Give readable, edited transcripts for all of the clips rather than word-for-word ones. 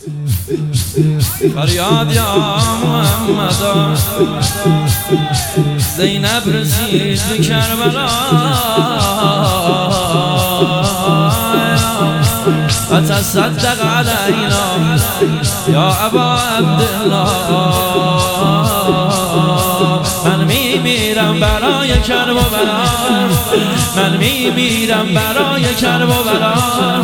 فریاد یا محمد زینب رسید به کربلا فتصدق علینا یا ابا عبدالله من میمیرم برای کرب و بلا من میمیرم برای کرب و بلا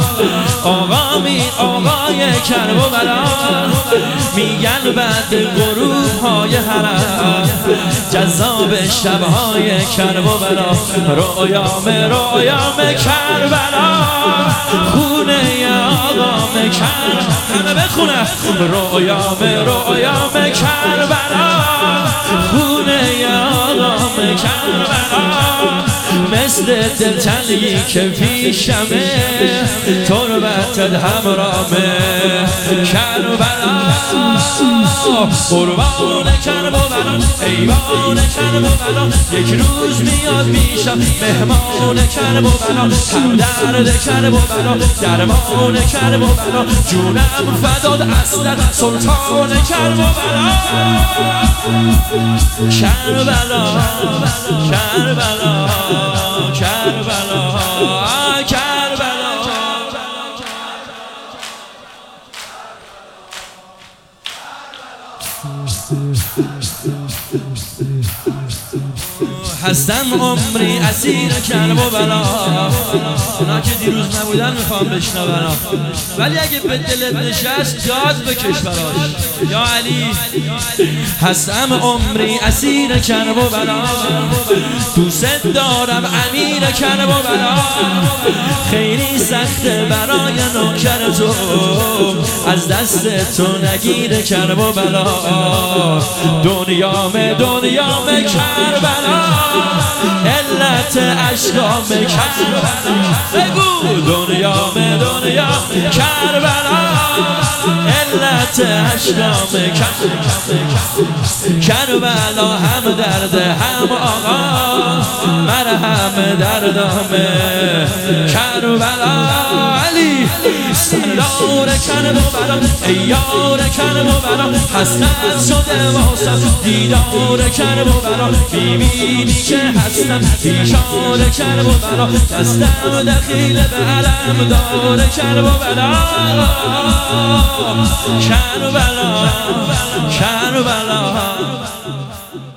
آقای کرب و بلا میگن بعد غروب های حرم جذاب شبهای کرب و بلا رویام کربلا خونه آقام کرب همه بخونه رویام کربلا خونه آقام کربلا مثل دلتنگی که پیشمه تربتت همرامه کربلا قربان کرب و بلا ایوان کرب و بلا یک روز میاد پیشم مهمان کرب و بلا همدرد کرب و بلا درمان کرب و بلا جونم فداد اصلا سلطان کرب و بلا کربلا کربلا کربلا کربلا هستم عمری اسیر کرب و بلا اونا که دیروز نبودن میخوام بشنون ولی اگه به دلت نشست داد بکش براش یا علی هستم عمری اسیر کرب و بلا دوست دارم امیر کرب و بلا خیلی سخته برای نوکر تو از دست تو نگیر کرب و بلا دنیام کربلا علت عشقام کربلا بگو دنیام کربلا علت عشقام کربلا هم درد هم آقا مرهم دردامه کربلا علی سردار کرب و بلا ایار کرب و بلا حسرت شده واسم دیدار کرب و بلا میبینی که هستم پیشار کرب و بلا دستم دخیل به علم دار کرب و بلا کربلا